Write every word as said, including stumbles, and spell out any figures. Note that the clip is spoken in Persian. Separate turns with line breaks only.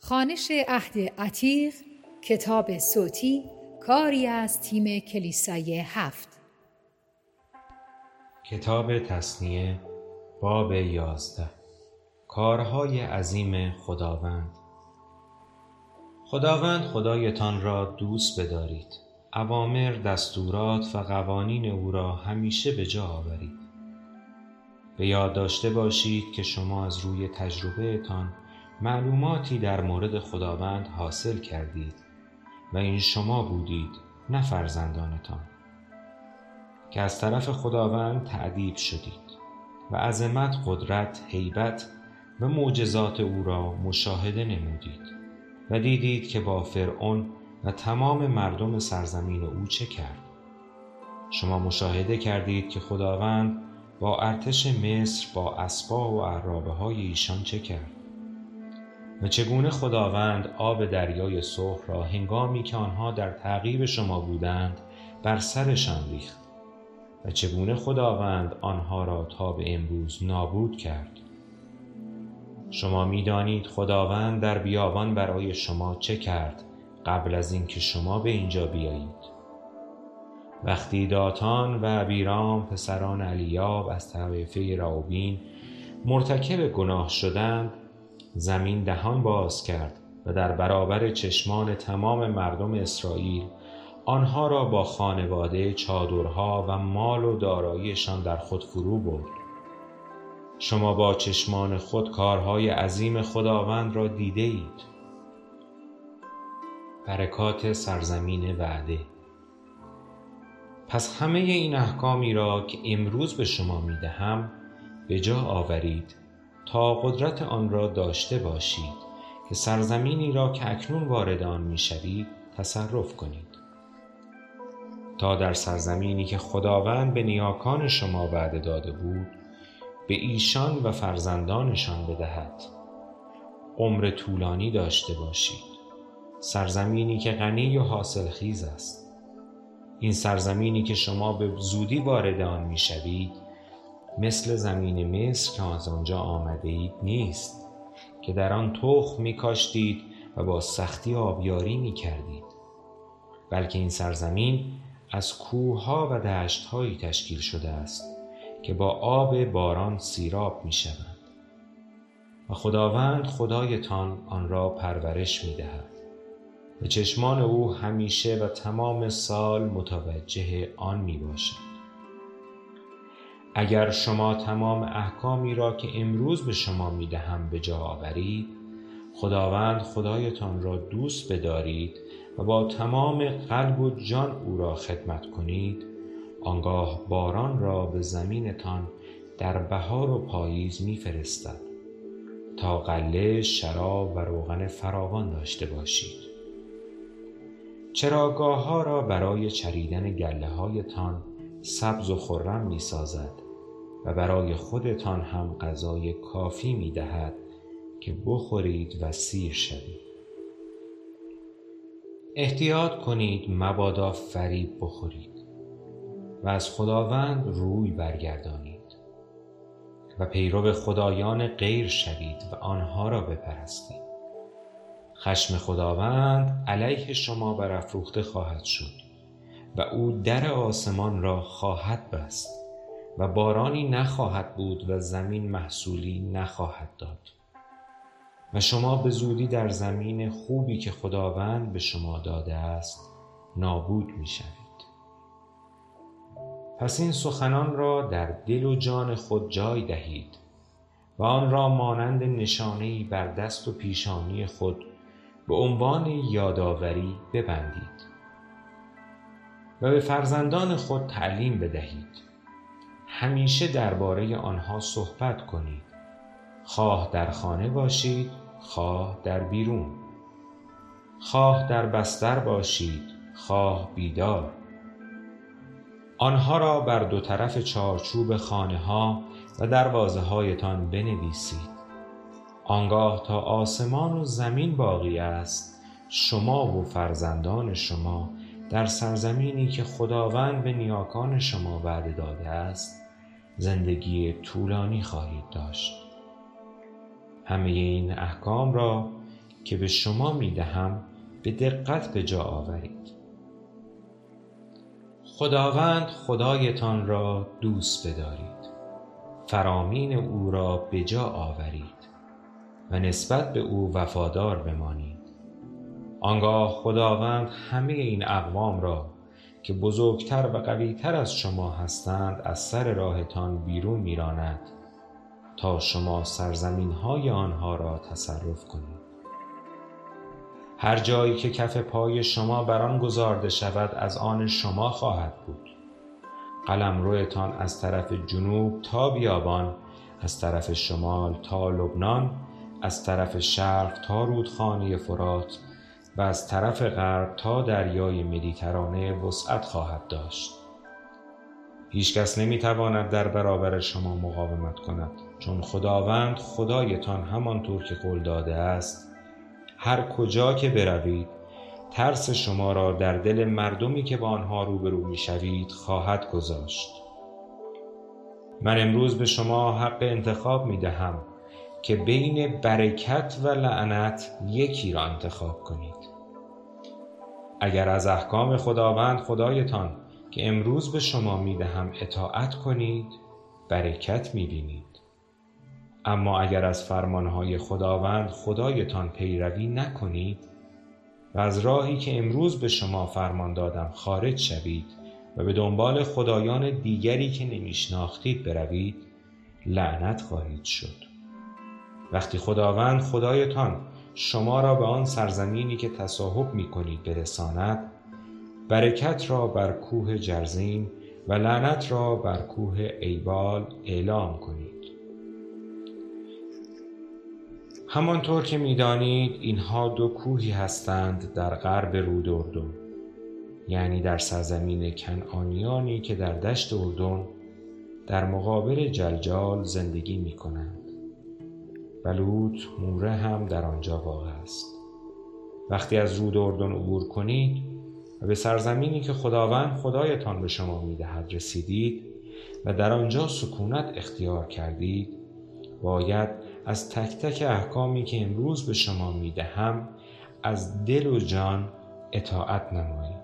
خوانش عهد عتیق، کتاب صوتی، کاری از تیم کلیسای هفت.
کتاب تثنیه باب یازده. کارهای عظیم خداوند. خداوند خدایتان را دوست بدارید. اوامر، دستورات و قوانین او را همیشه به جا آورید. به یاد داشته باشید که شما از روی تجربه تان معلوماتی در مورد خداوند حاصل کردید و این شما بودید، نه فرزندانتان، که از طرف خداوند تأدیب شدید و عظمت، قدرت، هیبت و معجزات او را مشاهده نمودید و دیدید که با فرعون و تمام مردم سرزمین او چه کرد. شما مشاهده کردید که خداوند با ارتش مصر، با اسبا و عرابه های ایشان چه کرد و چگونه خداوند آب دریای سرخ را هنگامی که آنها در تعقیب شما بودند بر سرشان ریخت و چگونه خداوند آنها را تا به امروز نابود کرد. شما می‌دانید خداوند در بیابان برای شما چه کرد قبل از اینکه شما به اینجا بیایید. وقتی داتان و ابیرام پسران الیاب از طایفه راوبین مرتکب گناه شدند، زمین دهان باز کرد و در برابر چشمان تمام مردم اسرائیل آنها را با خانواده، چادرها و مال و داراییشان در خود فرو برد. شما با چشمان خود کارهای عظیم خداوند را دیده اید. برکات سرزمین وعده. پس همه این احکامی را که امروز به شما می دهم به جا آورید تا قدرت آن را داشته باشید که سرزمینی را که اکنون وارد آن می شوید تصرف کنید، تا در سرزمینی که خداوند به نیاکان شما وعده داده بود به ایشان و فرزندانشان بدهد عمر طولانی داشته باشید. سرزمینی که غنی و حاصلخیز است. این سرزمینی که شما به زودی وارد آن می شوید مثل زمین مصر که از آنجا آمده اید نیست، که در آن تخم می کاشتید و با سختی آبیاری می کردید، بلکه این سرزمین از کوهها و دشتهایی تشکیل شده است که با آب باران سیراب می شوند و خداوند خدایتان آن را پرورش می دهد و چشمان او همیشه و تمام سال متوجه آن می باشد. اگر شما تمام احکامی را که امروز به شما می دهم به جا آورید، خداوند خدایتان را دوست بدارید و با تمام قلب و جان او را خدمت کنید، آنگاه باران را به زمینتان در بهار و پاییز می فرستد تا غله، شراب و روغن فراوان داشته باشید. چراگاه ها را برای چریدن گله هایتان سبز و خرم می سازد و برای خودتان هم غذای کافی می دهد که بخورید و سیر شوید. احتیاط کنید مبادا فریب بخورید و از خداوند روی برگردانید و پیرو خدایان غیر شوید و آنها را بپرستید. خشم خداوند علیه شما برافروخته خواهد شد و او در آسمان را خواهد بست و بارانی نخواهد بود و زمین محصولی نخواهد داد و شما به زودی در زمین خوبی که خداوند به شما داده است نابود می شوید. پس این سخنان را در دل و جان خود جای دهید و آن را مانند نشانه‌ای بر دست و پیشانی خود به عنوان یادآوری ببندید و به فرزندان خود تعلیم بدهید. همیشه درباره آنها صحبت کنید، خواه در خانه باشید، خواه در بیرون، خواه در بستر باشید، خواه بیدار. آنها را بر دو طرف چارچوب خانه ها و دروازه هایتان بنویسید. آنگاه تا آسمان و زمین باقی است، شما و فرزندان شما در سرزمینی که خداوند به نیاکان شما وعده داده است زندگی طولانی خواهید داشت. همه این احکام را که به شما میدهم به دقت به جا آورید. خداوند خدایتان را دوست بدارید، فرامین او را به جا آورید و نسبت به او وفادار بمانید. آنگاه خداوند همه این اقوام را که بزرگتر و قویتر از شما هستند از سر راهتان بیرون میراند تا شما سرزمین های آنها را تصرف کنید. هر جایی که کف پای شما بر آن گذارده شود از آن شما خواهد بود. قلمروتان از طرف جنوب تا بیابان، از طرف شمال تا لبنان، از طرف شرق تا رودخانه فرات و از طرف غرب تا دریای مدیترانه وسعت خواهد داشت. هیچ کس نمیتواند در برابر شما مقاومت کند، چون خداوند خدایتان همانطور که قول داده است هر کجا که بروید ترس شما را در دل مردمی که با آنها روبرو میشوید خواهد گذاشت. من امروز به شما حق انتخاب میدهم که بین برکت و لعنت یکی را انتخاب کنید. اگر از احکام خداوند خدایتان که امروز به شما میدهم اطاعت کنید برکت میبینید. اما اگر از فرمانهای خداوند خدایتان پیروی نکنید و از راهی که امروز به شما فرمان دادم خارج شوید و به دنبال خدایان دیگری که نمیشناختید بروید لعنت خواهید شد. وقتی خداوند خدایتان شما را به آن سرزمینی که تصاحب میکنید برساند برکت را بر کوه جرزیم و لعنت را بر کوه ایبال اعلام کنید. همانطور که می‌دانید اینها دو کوهی هستند در غرب رود اردن، یعنی در سرزمین کنعانیانی که در دشت اردن در مقابل جلجال زندگی می‌کنند. بلوط موره هم در آنجا واقع است. وقتی از رود اردن عبور کنید و به سرزمینی که خداوند خدایتان به شما می‌دهد رسیدید و در آنجا سکونت اختیار کردید، باید از تک تک احکامی که امروز به شما میدهم از دل و جان اطاعت نمایید.